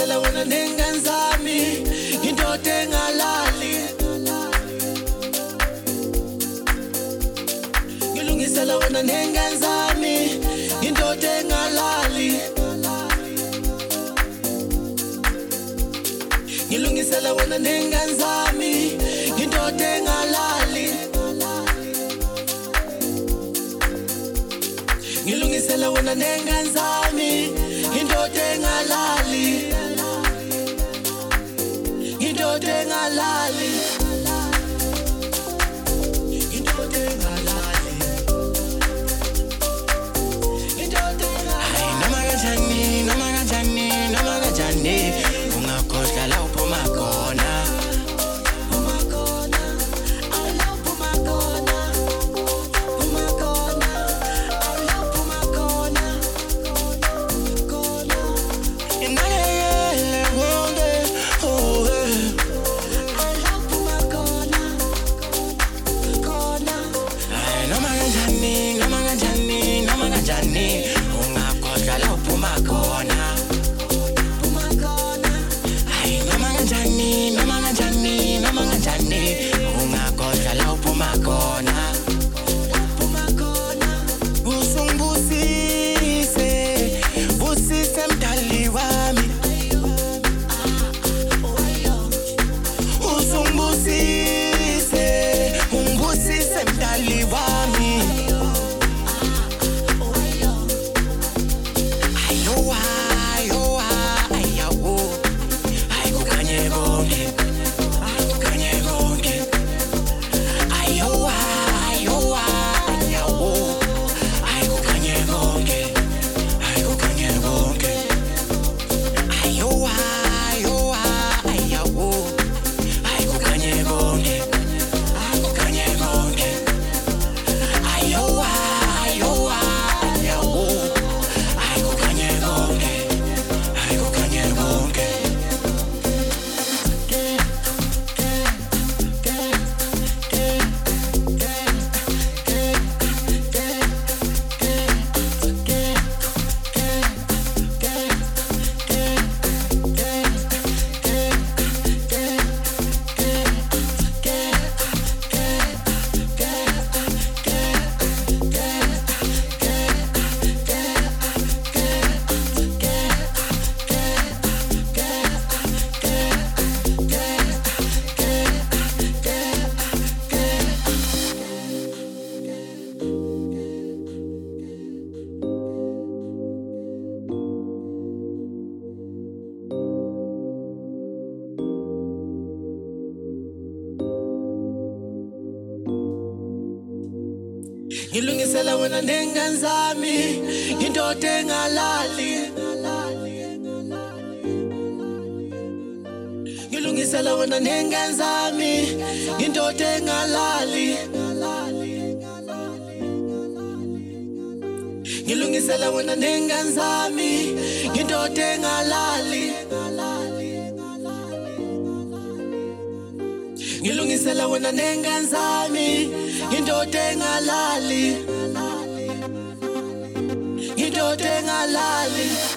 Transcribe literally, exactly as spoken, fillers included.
ngilungisela wena nengane zami indoda engalali ngilungisela wena nengane zami indoda engalali ngilungisela wena nengane zami indoda engalali ngilungisela wena nengane zami indoda engalali indoda engalali indoda engalali indoda engalali noma kanjani noma kanjani noma kanjani ungakhohlwa la uphuma khona phuma khona ala uphuma khona phuma khona ala uphuma khona khona inayele wonde oh ala uphuma khona khona ay noma kanjani noma kanjani noma kanjani ungakhohlwa la uphuma khona phuma khona ay noma kanjani noma kanjani noma kanjani ungakhohlwa la uphuma khona uphuma khona usungibusise busise mdali wami usungibusise ungibusise mdali wami ayowa ayowa ayawo ayikukanye konke ayikukanye konke ayowa ayowa ayawo ayikukanye konke ayikukanye konke ayowa ayowa ayawo ayikukanye konke ayikukanye konke ayowa ayowa ayawo ayikukanye konke ayikukanye konke ngilungisela wena nengane zami indoda engalali ngilungisela wena nengane zami indoda engalali ngilungisela wena nengane zami indoda engalali ngilungisela wena nengane zami indoda engalali indoda engalali